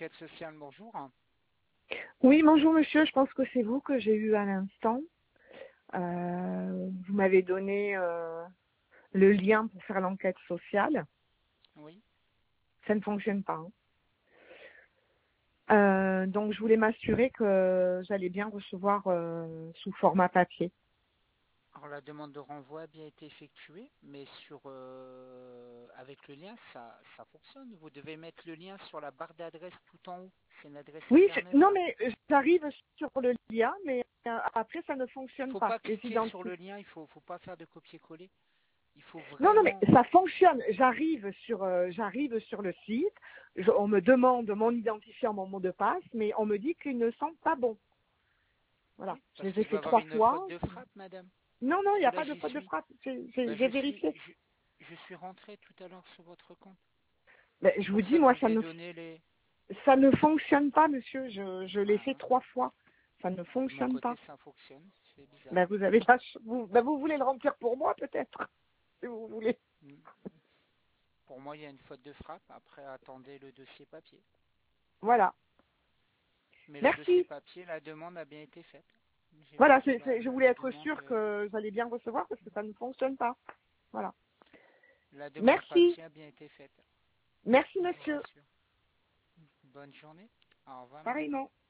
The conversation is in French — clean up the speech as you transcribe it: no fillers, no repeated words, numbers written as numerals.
l'enquête sociale, bonjour. Oui, bonjour monsieur, je pense que c'est vous que j'ai eu à l'instant. Vous m'avez donné le lien pour faire l'enquête sociale. Oui. Ça ne fonctionne pas. Donc je voulais m'assurer que j'allais bien recevoir sous format papier. Alors la demande de renvoi a bien été effectuée, mais avec le lien, ça fonctionne. Vous devez mettre le lien sur la barre d'adresse tout en haut. C'est une adresse Oui, Internet. non mais j'arrive sur le lien, mais après ça ne Il fonctionne faut pas. pas Les cliquer sur le identités. lien, faut pas faire de copier-coller. Il faut Non, non, mais vraiment... ça fonctionne. J'arrive sur le site. On me demande mon identifiant, mon mot de passe, mais on me dit qu'ils ne sont pas bons. Voilà. Oui, Je parce les ai qu'il doit fait avoir 3 une faute fois. de frappe, madame. Non, non, il Parce n'y que a là, pas de j'y faute de suis. frappe. Ben, J'ai vérifié. je suis rentré tout à l'heure sur votre compte. Mais C'est je vous pour dis, ça que je moi, vous ai donné les... ça ne fonctionne pas, monsieur. Je l'ai Ah fait ouais. 3 fois. Ça ne Alors, de mon fonctionne côté, pas. ça fonctionne. C'est bizarre. Ben, vous avez de la vous voulez le remplir pour moi, peut-être, si vous voulez. Mm. Pour moi, il y a une faute de frappe. Après, attendez le dossier papier. Voilà. Mais le dossier Merci. papier, la demande a bien été faite. J'ai vu Voilà, que je voulais être demande, sûre que j'allais bien recevoir parce que ça ne fonctionne pas. Voilà. la demande Merci. papier a bien été faite. Merci, Je vous monsieur. rassure. Bonne journée. Au revoir, madame. Pareillement.